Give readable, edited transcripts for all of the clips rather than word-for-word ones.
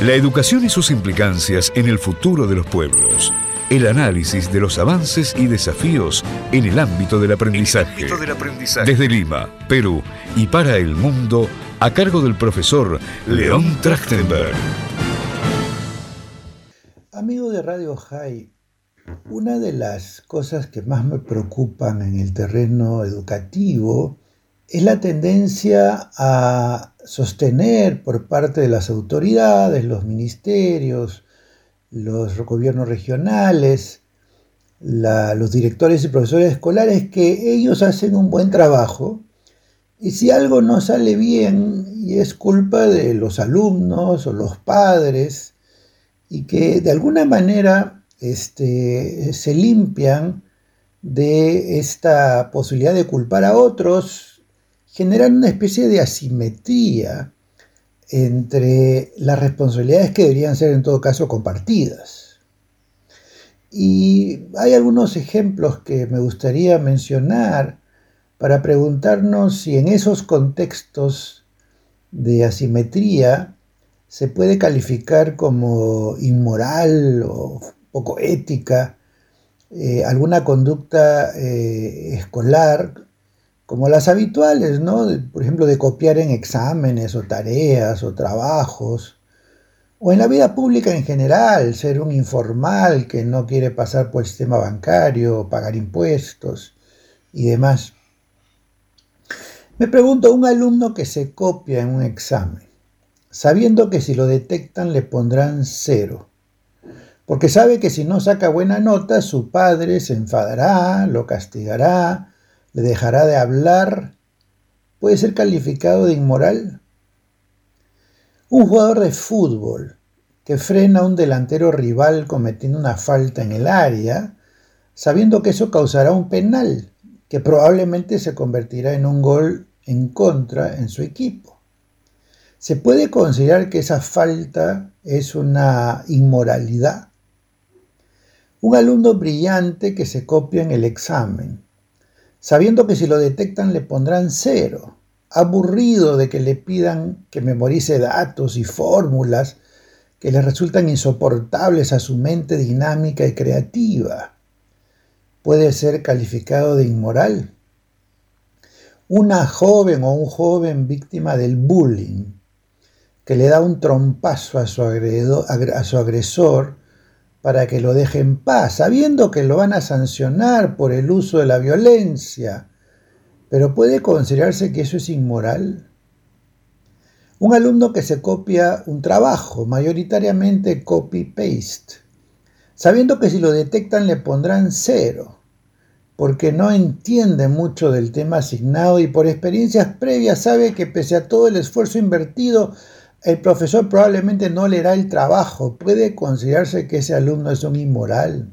La educación y sus implicancias en el futuro de los pueblos. El análisis de los avances y desafíos en el ámbito del aprendizaje. Desde Lima, Perú y para el mundo, a cargo del profesor León Trachtenberg. Amigo de Radio High, una de las cosas que más me preocupan en el terreno educativo es la tendencia a sostener por parte de las autoridades, los ministerios, los gobiernos regionales, los directores y profesores escolares, que ellos hacen un buen trabajo y si algo no sale bien y es culpa de los alumnos o los padres y que de alguna manera se limpian de esta posibilidad de culpar a otros, generan una especie de asimetría entre las responsabilidades que deberían ser en todo caso compartidas. Y hay algunos ejemplos que me gustaría mencionar para preguntarnos si en esos contextos de asimetría se puede calificar como inmoral o poco ética alguna conducta escolar como las habituales, ¿no? Por ejemplo, de copiar en exámenes o tareas o trabajos, o en la vida pública en general, ser un informal que no quiere pasar por el sistema bancario, pagar impuestos y demás. Me pregunto, un alumno que se copia en un examen, sabiendo que si lo detectan le pondrán 0, porque sabe que si no saca buena nota, su padre se enfadará, lo castigará, le dejará de hablar, ¿puede ser calificado de inmoral? Un jugador de fútbol que frena a un delantero rival cometiendo una falta en el área, sabiendo que eso causará un penal, que probablemente se convertirá en un gol en contra en su equipo. ¿Se puede considerar que esa falta es una inmoralidad? Un alumno brillante que se copia en el examen, sabiendo que si lo detectan le pondrán 0, aburrido de que le pidan que memorice datos y fórmulas que le resultan insoportables a su mente dinámica y creativa, ¿puede ser calificado de inmoral? Una joven o un joven víctima del bullying que le da un trompazo a su agresor para que lo deje en paz, sabiendo que lo van a sancionar por el uso de la violencia, pero ¿puede considerarse que eso es inmoral? Un alumno que se copia un trabajo, mayoritariamente copy-paste, sabiendo que si lo detectan le pondrán 0, porque no entiende mucho del tema asignado y por experiencias previas sabe que pese a todo el esfuerzo invertido, el profesor probablemente no leerá el trabajo. ¿Puede considerarse que ese alumno es un inmoral?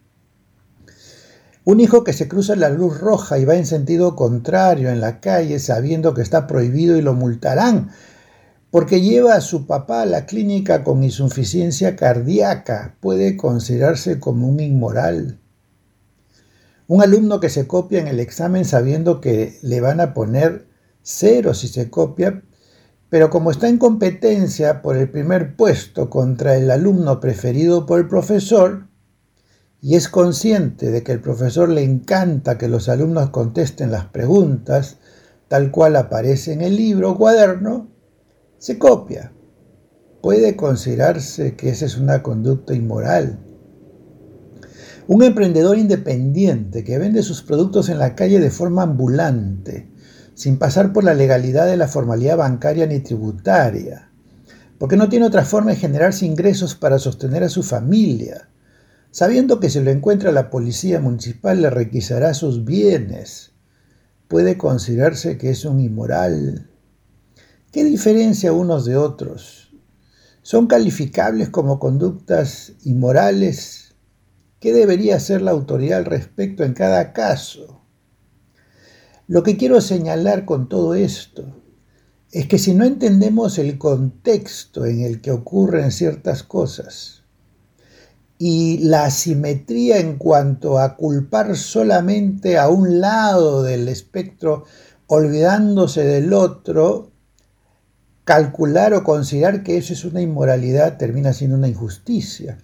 Un hijo que se cruza la luz roja y va en sentido contrario en la calle sabiendo que está prohibido y lo multarán porque lleva a su papá a la clínica con insuficiencia cardíaca, ¿puede considerarse como un inmoral? Un alumno que se copia en el examen sabiendo que le van a poner 0 si se copia, pero como está en competencia por el primer puesto contra el alumno preferido por el profesor, y es consciente de que el profesor le encanta que los alumnos contesten las preguntas, tal cual aparece en el libro o cuaderno, se copia. ¿Puede considerarse que esa es una conducta inmoral? Un emprendedor independiente que vende sus productos en la calle de forma ambulante, sin pasar por la legalidad de la formalidad bancaria ni tributaria, porque no tiene otra forma de generarse ingresos para sostener a su familia, sabiendo que si lo encuentra la policía municipal le requisará sus bienes, ¿puede considerarse que es un inmoral? ¿Qué diferencia unos de otros? ¿Son calificables como conductas inmorales? ¿Qué debería hacer la autoridad al respecto en cada caso? Lo que quiero señalar con todo esto es que si no entendemos el contexto en el que ocurren ciertas cosas y la asimetría en cuanto a culpar solamente a un lado del espectro, olvidándose del otro, calcular o considerar que eso es una inmoralidad termina siendo una injusticia.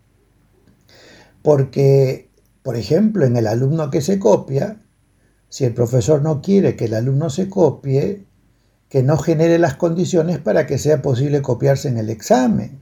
Porque, por ejemplo, en el alumno que se copia, si el profesor no quiere que el alumno se copie, que no genere las condiciones para que sea posible copiarse en el examen.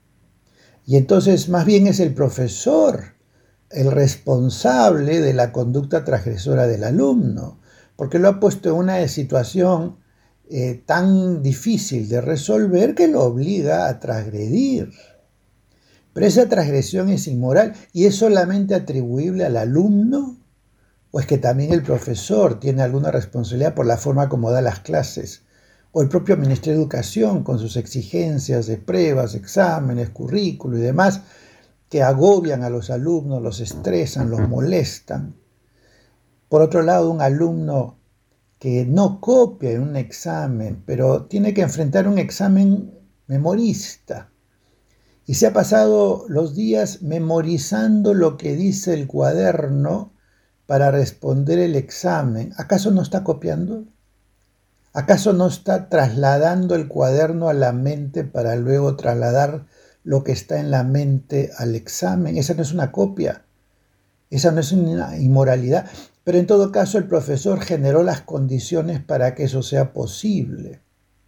Y entonces más bien es el profesor el responsable de la conducta transgresora del alumno, porque lo ha puesto en una situación tan difícil de resolver que lo obliga a transgredir. Pero esa transgresión es inmoral y es solamente atribuible al alumno, o es que también el profesor tiene alguna responsabilidad por la forma como da las clases, o el propio Ministerio de Educación con sus exigencias de pruebas, exámenes, currículo y demás, que agobian a los alumnos, los estresan, los molestan. Por otro lado, un alumno que no copia en un examen, pero tiene que enfrentar un examen memorista, y se ha pasado los días memorizando lo que dice el cuaderno para responder el examen, ¿acaso no está copiando? ¿Acaso no está trasladando el cuaderno a la mente para luego trasladar lo que está en la mente al examen? Esa no es una copia, esa no es una inmoralidad, pero en todo caso el profesor generó las condiciones para que eso sea posible.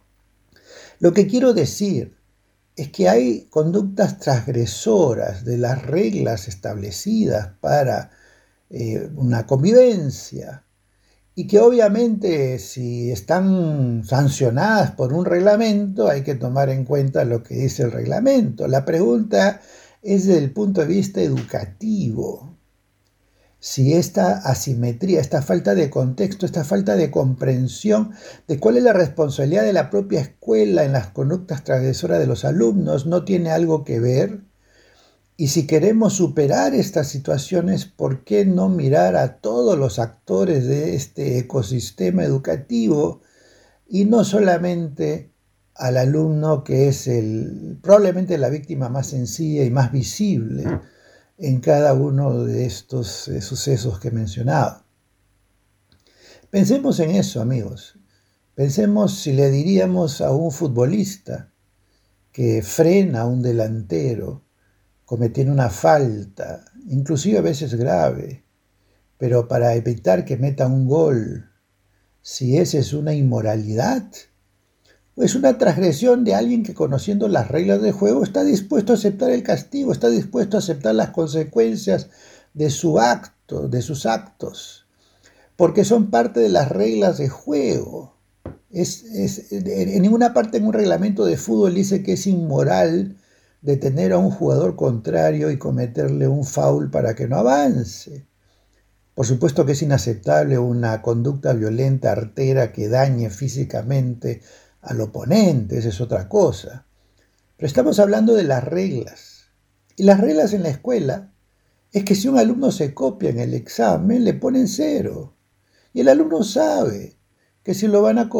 Lo que quiero decir es que hay conductas transgresoras de las reglas establecidas para una convivencia, y que obviamente si están sancionadas por un reglamento hay que tomar en cuenta lo que dice el reglamento. La pregunta es desde el punto de vista educativo. Si esta asimetría, esta falta de contexto, esta falta de comprensión de cuál es la responsabilidad de la propia escuela en las conductas transgresoras de los alumnos no tiene algo que ver. Y si queremos superar estas situaciones, ¿por qué no mirar a todos los actores de este ecosistema educativo y no solamente al alumno que es probablemente la víctima más sencilla y más visible en cada uno de estos sucesos que he mencionado? Pensemos en eso, amigos. Pensemos si le diríamos a un futbolista que frena a un delantero cometiendo una falta, inclusive a veces grave, pero para evitar que meta un gol, si esa es una inmoralidad, o es una transgresión de alguien que, conociendo las reglas del juego, está dispuesto a aceptar el castigo, está dispuesto a aceptar las consecuencias de sus actos, porque son parte de las reglas de juego. En ninguna parte en un reglamento de fútbol dice que es inmoral detener a un jugador contrario y cometerle un foul para que no avance. Por supuesto que es inaceptable una conducta violenta, artera, que dañe físicamente al oponente, esa es otra cosa. Pero estamos hablando de las reglas. Y las reglas en la escuela es que si un alumno se copia en el examen, le ponen 0. Y el alumno sabe que si lo van a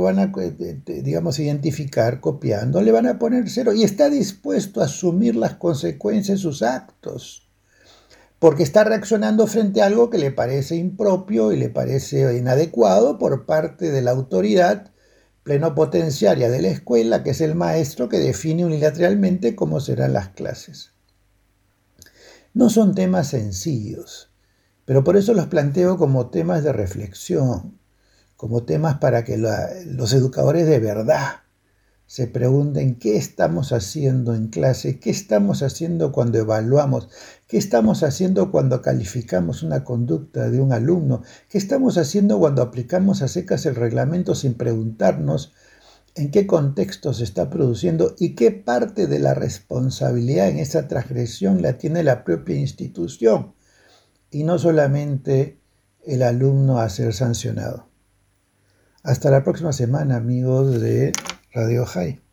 identificar copiando, le van a poner 0 y está dispuesto a asumir las consecuencias de sus actos, porque está reaccionando frente a algo que le parece impropio y le parece inadecuado por parte de la autoridad plenopotenciaria de la escuela, que es el maestro que define unilateralmente cómo serán las clases. No son temas sencillos, pero por eso los planteo como temas de reflexión, como temas para que los educadores de verdad se pregunten qué estamos haciendo en clase, qué estamos haciendo cuando evaluamos, qué estamos haciendo cuando calificamos una conducta de un alumno, qué estamos haciendo cuando aplicamos a secas el reglamento sin preguntarnos en qué contexto se está produciendo y qué parte de la responsabilidad en esa transgresión la tiene la propia institución y no solamente el alumno a ser sancionado. Hasta la próxima semana, amigos de Radio High.